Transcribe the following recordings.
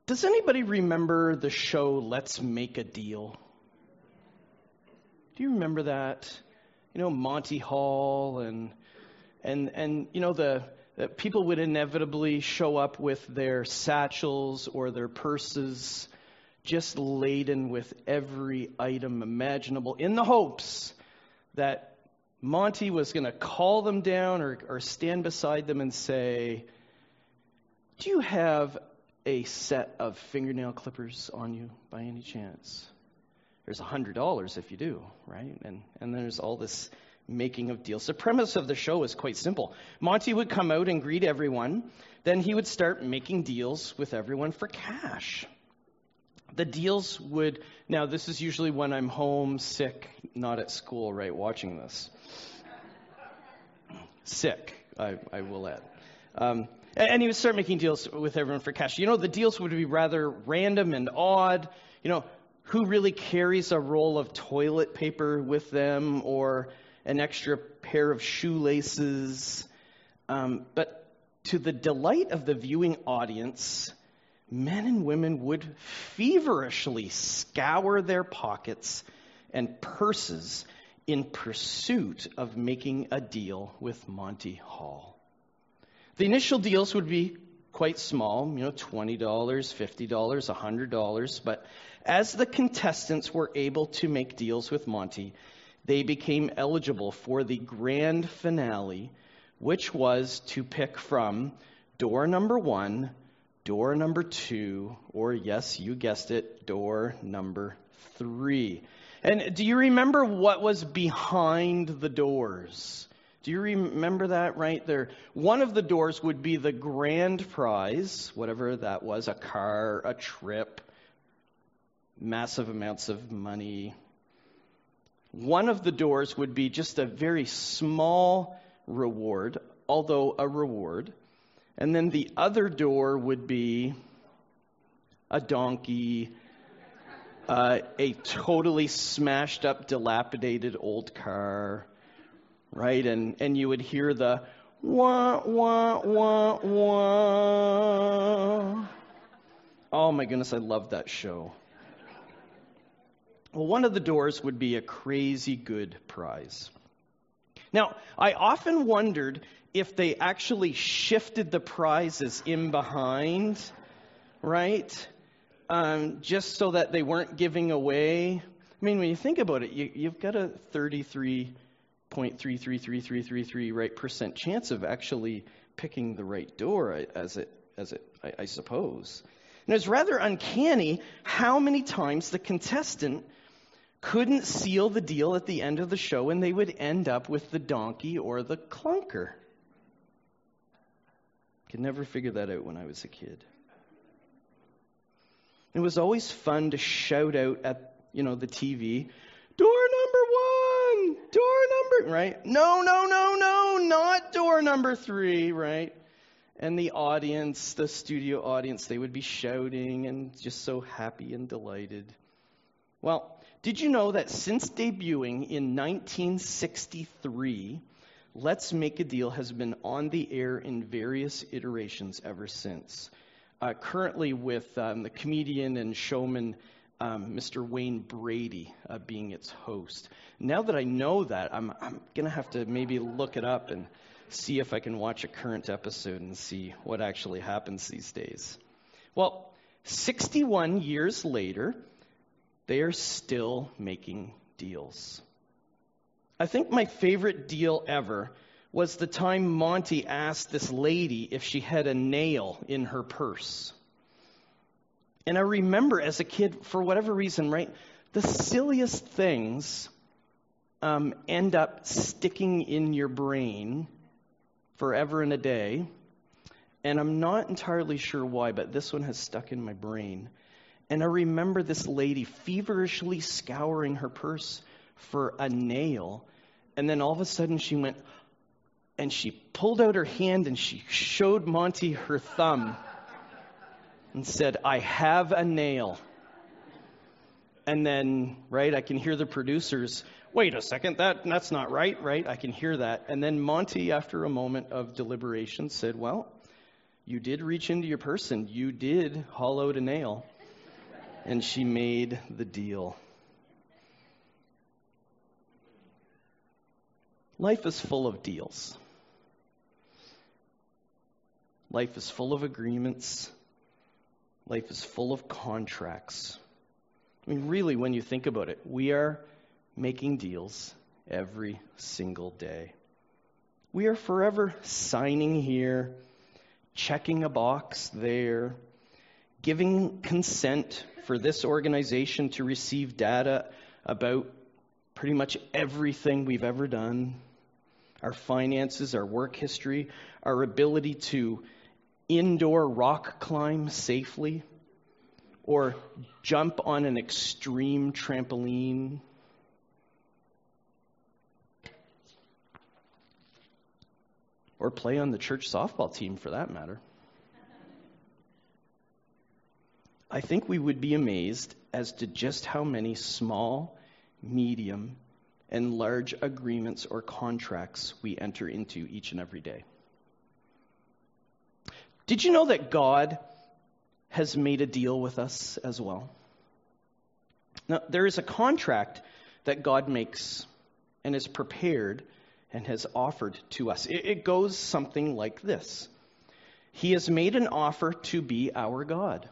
Does anybody remember the show Let's Make a Deal? Do you remember that? You know, Monty Hall and you know, the people would inevitably show up with their satchels or their purses just laden with every item imaginable in the hopes that Monty was going to call them down or stand beside them and say, "Do you have a set of fingernail clippers on you by any chance? There's $100 if you do," right? And there's all this making of deals. The premise of the show is quite simple. Monty would come out and greet everyone. Then he would start making deals with everyone for cash. The deals would, now this is usually when I'm home, sick, not at school, right, watching this. Sick, I will add. And he would start making deals with everyone for cash. You know, the deals would be rather random and odd. You know, who really carries a roll of toilet paper with them or an extra pair of shoelaces? But to the delight of the viewing audience, men and women would feverishly scour their pockets and purses in pursuit of making a deal with Monty Hall. The initial deals would be quite small, you know, $20, $50, $100. But as the contestants were able to make deals with Monty, they became eligible for the grand finale, which was to pick from door number 1, door number 2, or yes, you guessed it, door number 3. And do you remember what was behind the doors? Do you remember that right there? One of the doors would be the grand prize, whatever that was, a car, a trip, massive amounts of money. One of the doors would be just a very small reward, although a reward. And then the other door would be a donkey, a totally smashed up, dilapidated old car, right? And you would hear the wah, wah, wah, wah. Oh my goodness, I love that show. Well, one of the doors would be a crazy good prize. Now, I often wondered if they actually shifted the prizes in behind, right? Just so that they weren't giving away. I mean, when you think about it, you've got a 33.333333 right percent chance of actually picking the right door, I suppose. And it's rather uncanny how many times the contestant couldn't seal the deal at the end of the show, and they would end up with the donkey or the clunker. Could never figure that out when I was a kid. It was always fun to shout out at, the TV, door number 1, right? No, not door number 3, right? And the audience, the studio audience, they would be shouting and just so happy and delighted. Well, did you know that since debuting in 1963, Let's Make a Deal has been on the air in various iterations ever since. Currently with the comedian and showman Mr. Wayne Brady being its host. Now that I know that, I'm going to have to maybe look it up and see if I can watch a current episode and see what actually happens these days. Well, 61 years later, they are still making deals. I think my favorite deal ever was the time Monty asked this lady if she had a nail in her purse. And I remember as a kid, for whatever reason, right, the silliest things end up sticking in your brain forever and a day. And I'm not entirely sure why, but this one has stuck in my brain. And I remember this lady feverishly scouring her purse for a nail. And then all of a sudden she went, and she pulled out her hand and she showed Monty her thumb and said, "I have a nail." And then, right, I can hear the producers, "Wait a second, that's not right?" I can hear that. And then Monty, after a moment of deliberation, said, "Well, You did reach into your purse and you did haul out a nail. And she made the deal. Life is full of deals. Life is full of agreements. Life is full of contracts. I mean, really, when you think about it, we are making deals every single day. We are forever signing here, checking a box there, giving consent for this organization to receive data about pretty much everything we've ever done, our finances, our work history, our ability to indoor rock climb safely, or jump on an extreme trampoline. Or play on the church softball team, for that matter. I think we would be amazed as to just how many small, medium, and large agreements or contracts we enter into each and every day. Did you know that God has made a deal with us as well? Now, there is a contract that God makes and is prepared and has offered to us. It goes something like this. He has made an offer to be our God.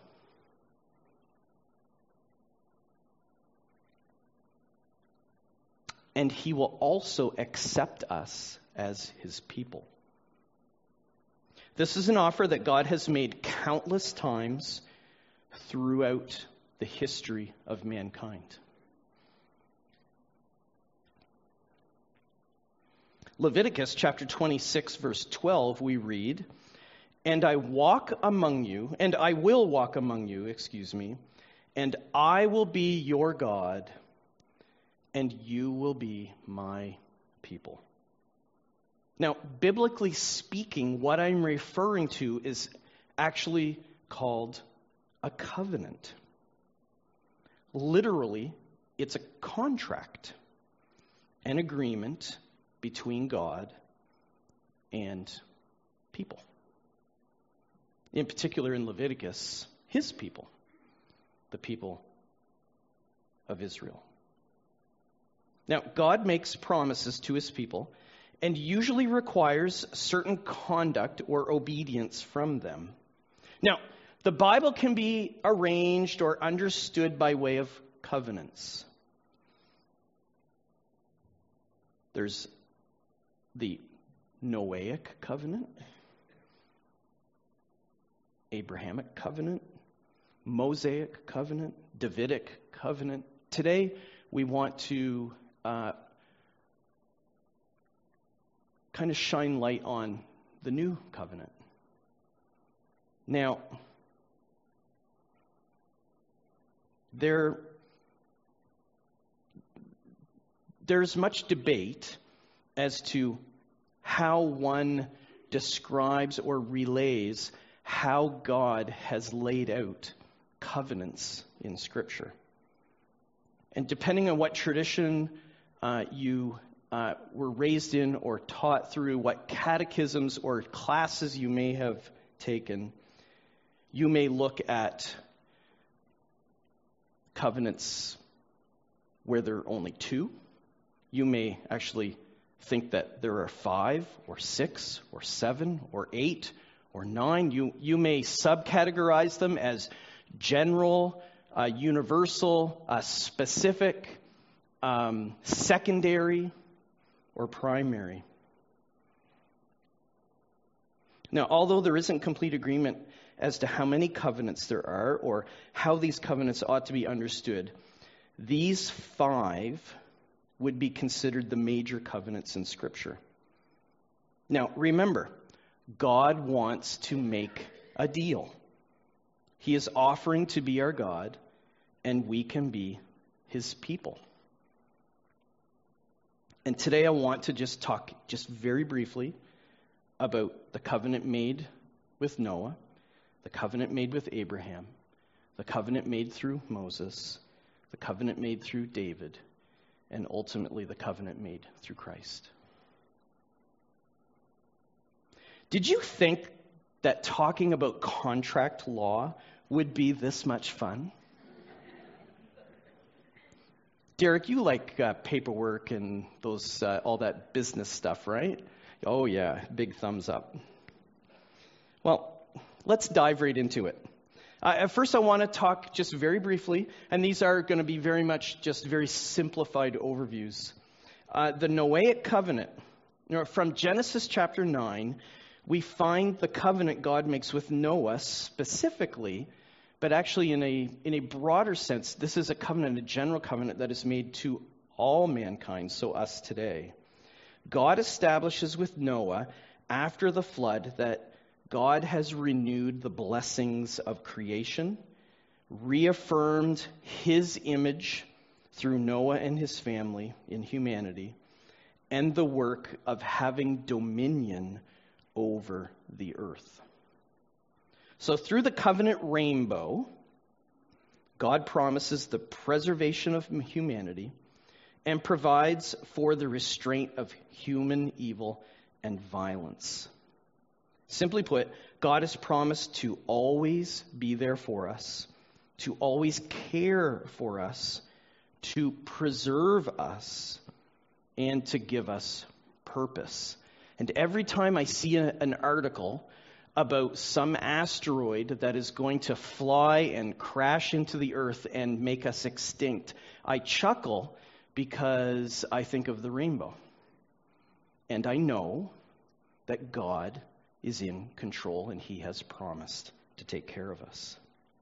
And he will also accept us as his people. This is an offer that God has made countless times throughout the history of mankind. Leviticus chapter 26, verse 12, we read, and I will walk among you, and I will be your God, and you will be my people. Now, biblically speaking, what I'm referring to is actually called a covenant. Literally, it's a contract, an agreement between God and people. In particular, in Leviticus, his people, the people of Israel. Now, God makes promises to his people and usually requires certain conduct or obedience from them. Now, the Bible can be arranged or understood by way of covenants. There's the Noahic covenant, Abrahamic covenant, Mosaic covenant, Davidic covenant. Today, we want to kind of shine light on the new covenant. Now, there's much debate as to how one describes or relays how God has laid out covenants in Scripture. And depending on what tradition you were raised in or taught through, what catechisms or classes you may have taken, you may look at covenants where there are only two. You may actually think that there are 5 or 6 or 7 or 8 or 9. You may subcategorize them as general, universal, specific, secondary, or primary. Now, although there isn't complete agreement as to how many covenants there are or how these covenants ought to be understood, these 5 would be considered the major covenants in Scripture. Now, remember, God wants to make a deal. He is offering to be our God, and we can be his people. And today I want to just talk just very briefly about the covenant made with Noah, the covenant made with Abraham, the covenant made through Moses, the covenant made through David, and ultimately the covenant made through Christ. Did you think that talking about contract law would be this much fun? Derek, you like paperwork and those all that business stuff, right? Oh yeah, big thumbs up. Well, let's dive right into it. At first, I want to talk just very briefly, and these are going to be very much just very simplified overviews. The Noahic covenant, from Genesis chapter 9, we find the covenant God makes with Noah specifically, but actually in a broader sense, this is a covenant, a general covenant that is made to all mankind, so us today. God establishes with Noah after the flood that God has renewed the blessings of creation, reaffirmed his image through Noah and his family in humanity, and the work of having dominion over the earth. So through the covenant rainbow, God promises the preservation of humanity and provides for the restraint of human evil and violence. Simply put, God has promised to always be there for us, to always care for us, to preserve us, and to give us purpose. And every time I see an article about some asteroid that is going to fly and crash into the earth and make us extinct, I chuckle because I think of the rainbow. And I know that God is in control and he has promised to take care of us.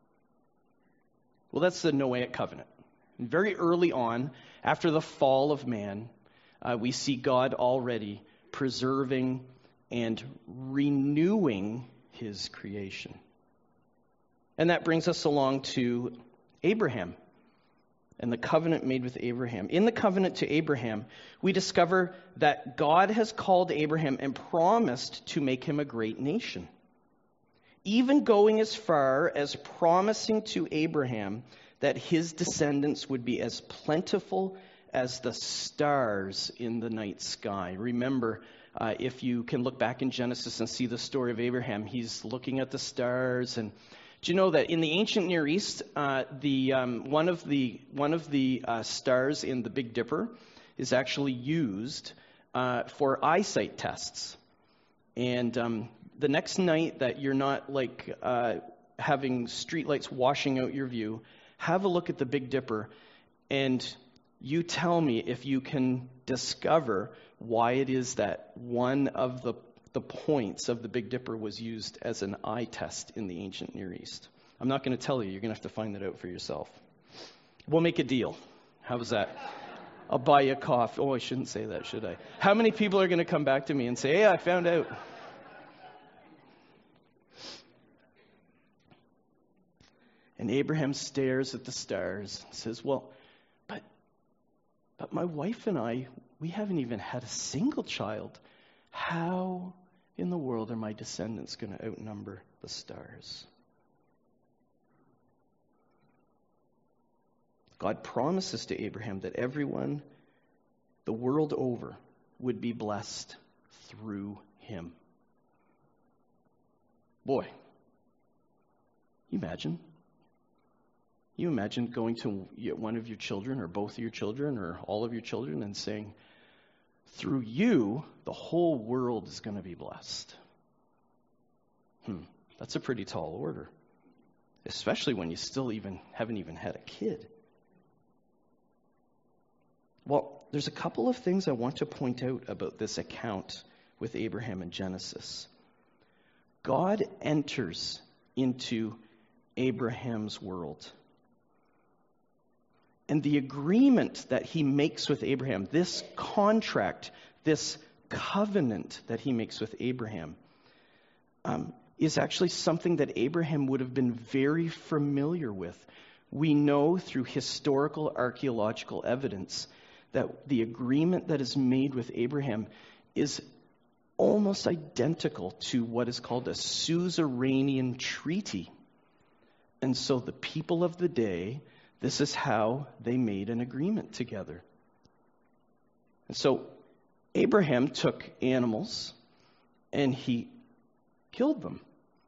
Well, that's the Noahic covenant. And very early on, after the fall of man, we see God already preserving and renewing his creation. And that brings us along to Abraham and the covenant made with Abraham. In the covenant to Abraham, we discover that God has called Abraham and promised to make him a great nation, even going as far as promising to Abraham that his descendants would be as plentiful as the stars in the night sky. Remember, if you can look back in Genesis and see the story of Abraham, he's looking at the stars. And do you know that in the ancient Near East, one of the stars in the Big Dipper is actually used for eyesight tests. And the next night that you're not having streetlights washing out your view, have a look at the Big Dipper, and you tell me if you can discover why it is that one of the points of the Big Dipper was used as an eye test in the ancient Near East. I'm not going to tell you. You're going to have to find that out for yourself. We'll make a deal. How was that? I'll buy you a coffee. Oh, I shouldn't say that, should I? How many people are going to come back to me and say, hey, I found out? And Abraham stares at the stars and says, well, but my wife and I, we haven't even had a single child. How in the world are my descendants going to outnumber the stars? God promises to Abraham that everyone, the world over, would be blessed through him. Boy, you imagine? You imagine going to one of your children or both of your children or all of your children and saying, through you, the whole world is going to be blessed. That's a pretty tall order, especially when you still haven't even had a kid. Well, there's a couple of things I want to point out about this account with Abraham in Genesis. God enters into Abraham's world. And the agreement that he makes with Abraham, this contract, this covenant that he makes with Abraham, is actually something that Abraham would have been very familiar with. We know through historical archaeological evidence that the agreement that is made with Abraham is almost identical to what is called a suzerainian treaty. And so the people of the day, this is how they made an agreement together. And so Abraham took animals and he killed them.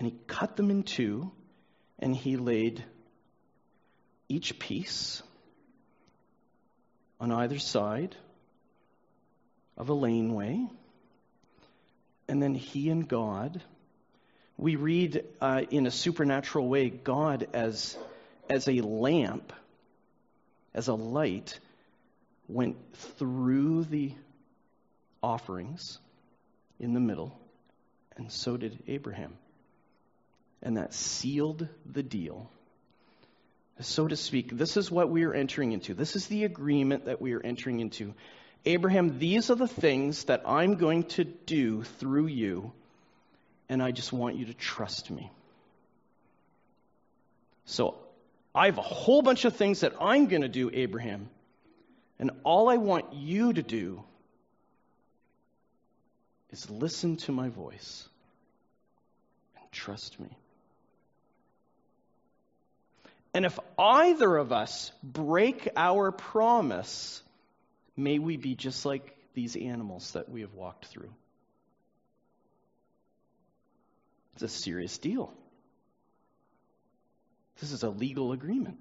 And he cut them in two, and he laid each piece on either side of a laneway. And then he and God, we read in a supernatural way, God as a lamp, as a light, went through the offerings in the middle, and so did Abraham. And that sealed the deal. So to speak, this is what we are entering into. This is the agreement that we are entering into. Abraham, these are the things that I'm going to do through you, and I just want you to trust me. So I have a whole bunch of things that I'm going to do, Abraham, and all I want you to do is listen to my voice and trust me. And if either of us break our promise, may we be just like these animals that we have walked through. It's a serious deal. This is a legal agreement.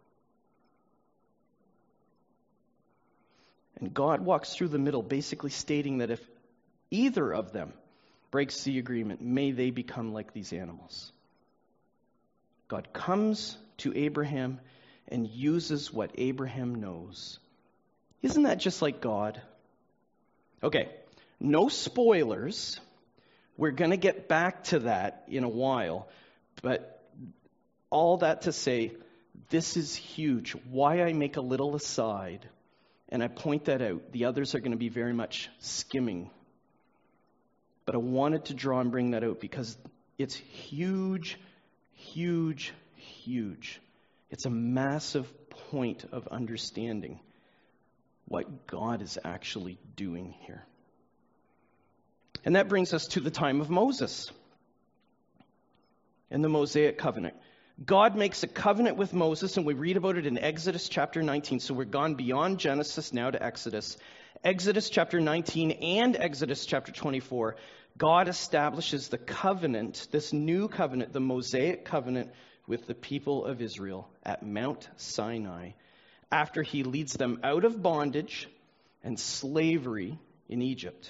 And God walks through the middle, basically stating that if either of them breaks the agreement, may they become like these animals. God comes to Abraham and uses what Abraham knows. Isn't that just like God? Okay, no spoilers. We're going to get back to that in a while. But all that to say, this is huge. Why I make a little aside, and I point that out. The others are going to be very much skimming. But I wanted to draw and bring that out because it's huge, huge, huge. It's a massive point of understanding what God is actually doing here. And that brings us to the time of Moses and the Mosaic covenant. God makes a covenant with Moses, and we read about it in Exodus chapter 19. So we're gone beyond Genesis now to Exodus. Exodus chapter 19 and Exodus chapter 24, God establishes the covenant, this new covenant, the Mosaic covenant with the people of Israel at Mount Sinai, after he leads them out of bondage and slavery in Egypt.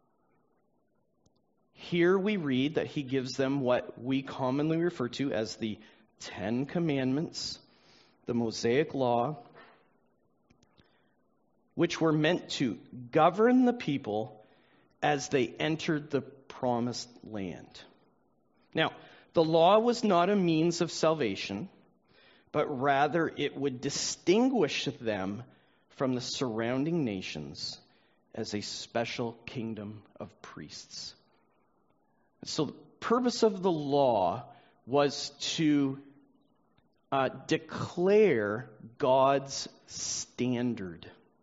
Here we read that he gives them what we commonly refer to as the 10 Commandments, the Mosaic Law, which were meant to govern the people as they entered the promised land. Now, the law was not a means of salvation, but rather it would distinguish them from the surrounding nations as a special kingdom of priests. So the purpose of the law was to declare God's standard.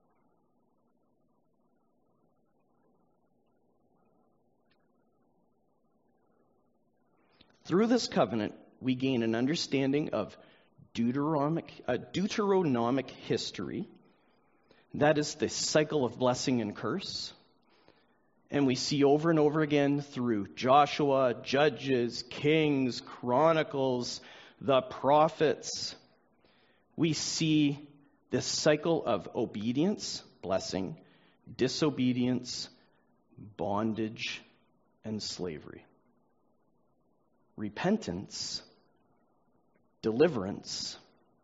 Through this covenant, we gain an understanding of Deuteronomic history. That is the cycle of blessing and curse. And we see over and over again through Joshua, Judges, Kings, Chronicles, the prophets, we see this cycle of obedience, blessing, disobedience, bondage, and slavery. Repentance, deliverance,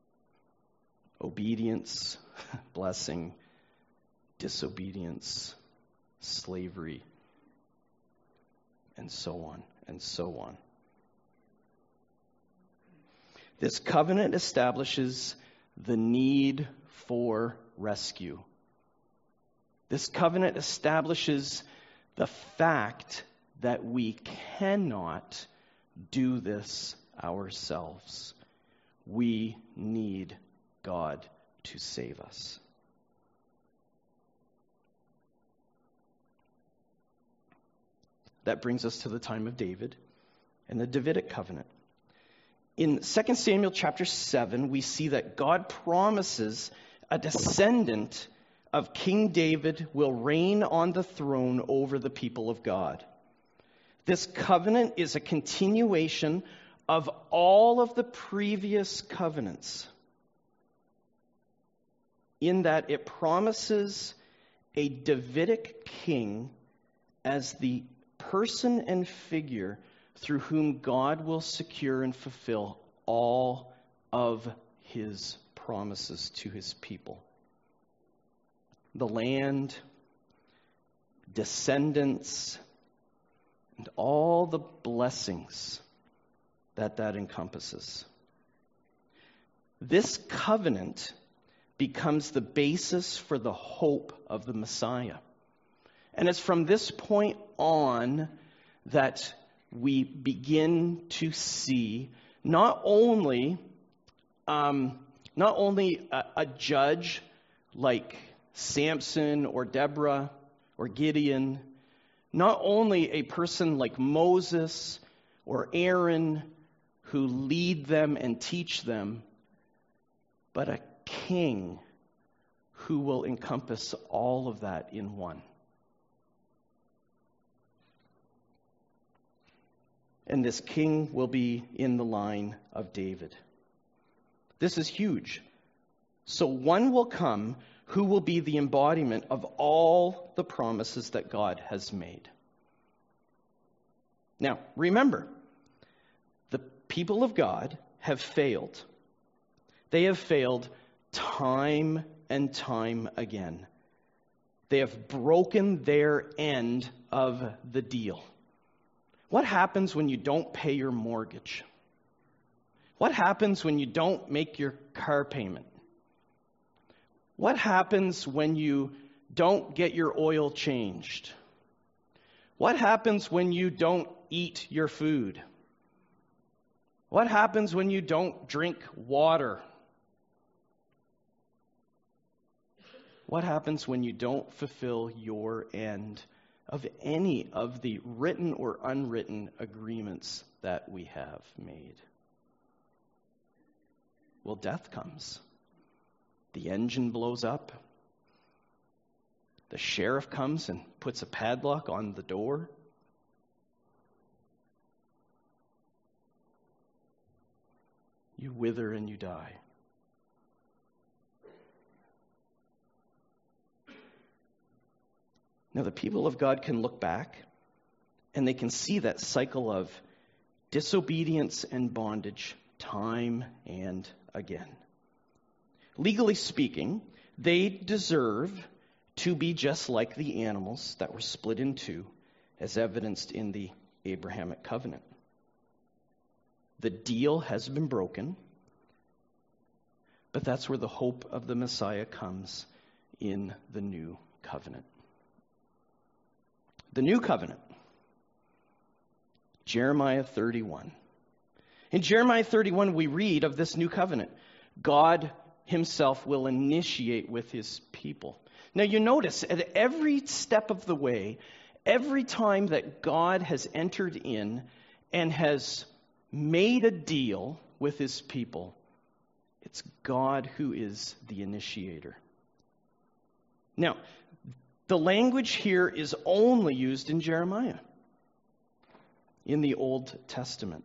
obedience, blessing, disobedience, slavery, and so on and so on. This covenant establishes the need for rescue. This covenant establishes the fact that we cannot do this ourselves. We need God to save us. That brings us to the time of David and the Davidic covenant. In 2 Samuel chapter 7, we see that God promises a descendant of King David will reign on the throne over the people of God. This covenant is a continuation of all of the previous covenants, in that it promises a Davidic king as the person and figure through whom God will secure and fulfill all of his promises to his people. The land, descendants, and all the blessings that encompasses. This covenant becomes the basis for the hope of the Messiah. And it's from this point on that we begin to see not only a judge like Samson or Deborah or Gideon, not only a person like Moses or Aaron who lead them and teach them, but a king who will encompass all of that in one. And this king will be in the line of David. This is huge. So one will come who will be the embodiment of all the promises that God has made. Now, remember, the people of God have failed. They have failed time and time again. They have broken their end of the deal. What happens when you don't pay your mortgage? What happens when you don't make your car payment? What happens when you don't get your oil changed? What happens when you don't eat your food? What happens when you don't drink water? What happens when you don't fulfill your end of any of the written or unwritten agreements that we have made? Well, death comes. The engine blows up. The sheriff comes and puts a padlock on the door. You wither and you die. Now, the people of God can look back and they can see that cycle of disobedience and bondage time and again. Legally speaking, they deserve to be just like the animals that were split in two, as evidenced in the Abrahamic covenant. The deal has been broken, but that's where the hope of the Messiah comes in the new covenant. The new covenant, Jeremiah 31. In Jeremiah 31, we read of this new covenant. God himself will initiate with his people. Now you notice at every step of the way, every time that God has entered in and has made a deal with his people, it's God who is the initiator. Now, the language here is only used in Jeremiah, in the Old Testament.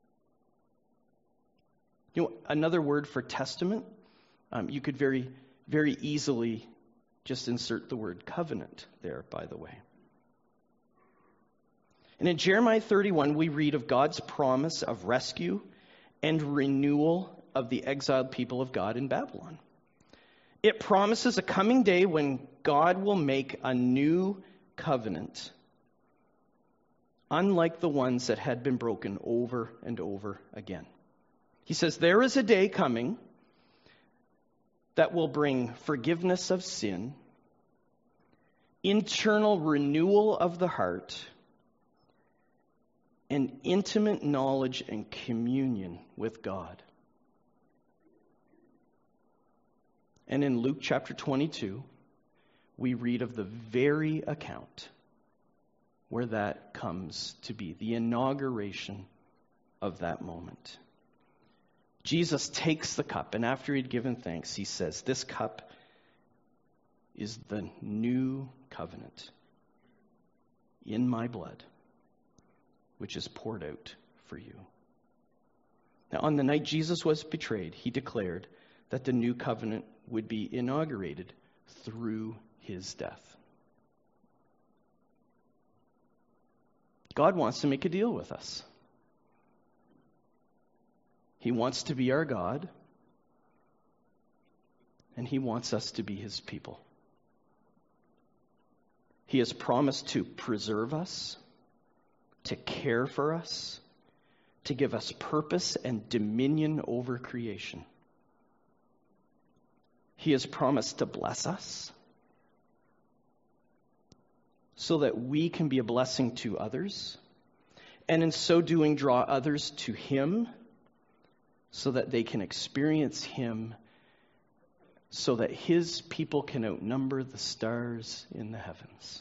You know, another word for testament, you could very, very easily just insert the word covenant there, by the way. And in Jeremiah 31, we read of God's promise of rescue and renewal of the exiled people of God in Babylon. It promises a coming day when God will make a new covenant, unlike the ones that had been broken over and over again. He says, there is a day coming that will bring forgiveness of sin, internal renewal of the heart, and intimate knowledge and communion with God. And in Luke chapter 22, we read of the very account where that comes to be, the inauguration of that moment. Jesus takes the cup, and after he'd given thanks, he says, this cup is the new covenant in my blood. which is poured out for you. Now, on the night Jesus was betrayed, he declared that the new covenant would be inaugurated through his death. God wants to make a deal with us. He wants to be our God, and he wants us to be his people. He has promised to preserve us, to care for us, to give us purpose and dominion over creation. He has promised to bless us so that we can be a blessing to others, and in so doing draw others to him so that they can experience him, so that his people can outnumber the stars in the heavens.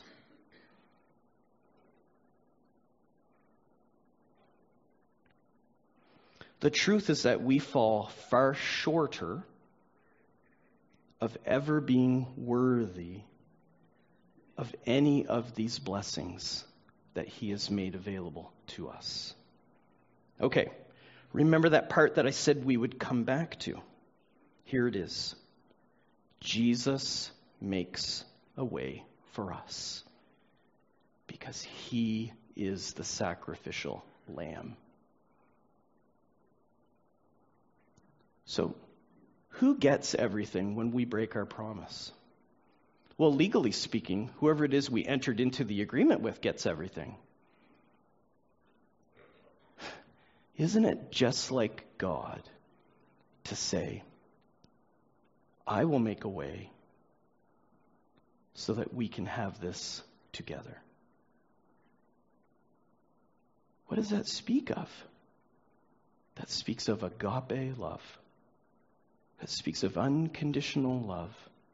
The truth is that we fall far shorter of ever being worthy of any of these blessings that he has made available to us. Okay, remember that part that I said we would come back to? Here it is. Jesus makes a way for us because he is the sacrificial lamb. So, who gets everything when we break our promise? Well, legally speaking, whoever it is we entered into the agreement with gets everything. Isn't it just like God to say, I will make a way so that we can have this together? What does that speak of? That speaks of agape love. That speaks of unconditional love.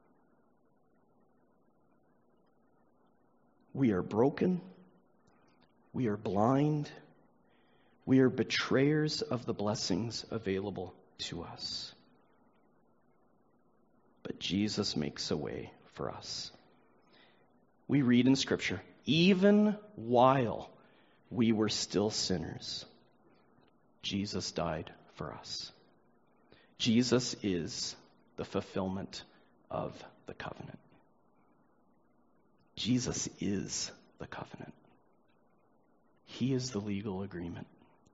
We are broken. We are blind. We are betrayers of the blessings available to us. But Jesus makes a way for us. We read in Scripture, even while we were still sinners, Jesus died for us. Jesus is the fulfillment of the covenant. Jesus is the covenant. He is the legal agreement.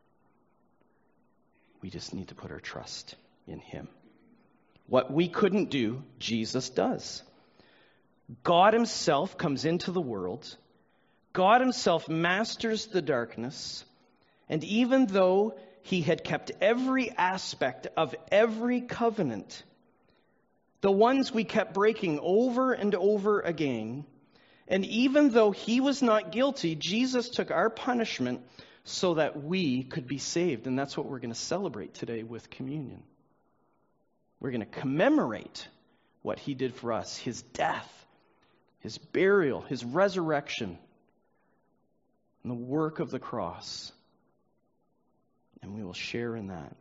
We just need to put our trust in him. What we couldn't do, Jesus does. God himself comes into the world. God himself masters the darkness. And even though he had kept every aspect of every covenant, the ones we kept breaking over and over again, and even though he was not guilty, Jesus took our punishment so that we could be saved. And that's what we're going to celebrate today with communion. We're going to commemorate what he did for us, his death, his burial, his resurrection, and the work of the cross. And we will share in that.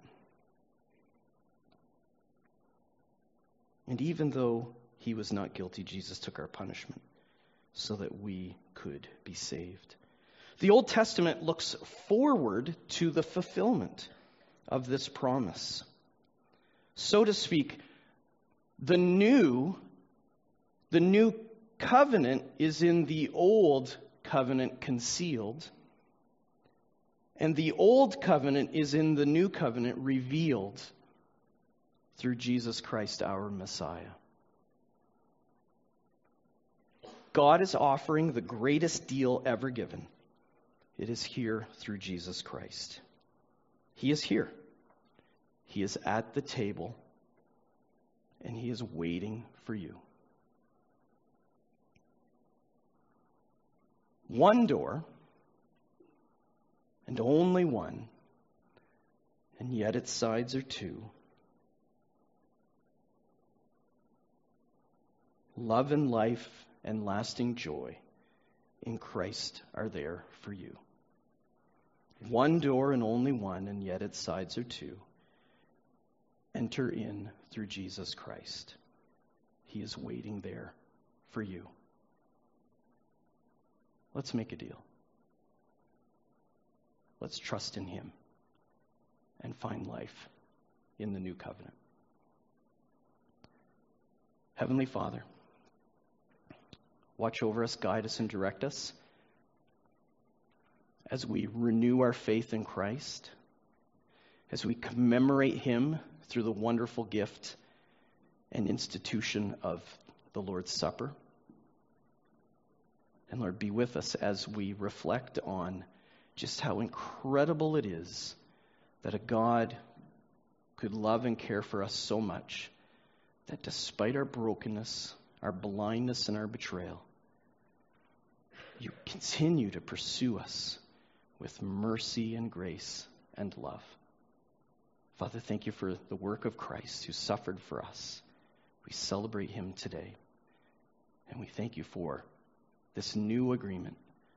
And even though he was not guilty, Jesus took our punishment so that we could be saved. The Old Testament looks forward to the fulfillment of this promise. So to speak, the new covenant is in the old covenant concealed, and the old covenant is in the new covenant revealed through Jesus Christ, our Messiah. God is offering the greatest deal ever given. It is here through Jesus Christ. He is here. He is at the table, and he is waiting for you. One door, and only one, and yet its sides are two. Love and life and lasting joy in Christ are there for you. One door and only one, and yet its sides are two. Enter in through Jesus Christ. He is waiting there for you. Let's make a deal. Let's trust in him and find life in the new covenant. Heavenly Father, watch over us, guide us, and direct us as we renew our faith in Christ, as we commemorate him through the wonderful gift and institution of the Lord's Supper. And Lord, be with us as we reflect on just how incredible it is that a God could love and care for us so much that despite our brokenness, our blindness, and our betrayal, you continue to pursue us with mercy and grace and love. Father, thank you for the work of Christ who suffered for us. We celebrate him today. And we thank you for this new agreement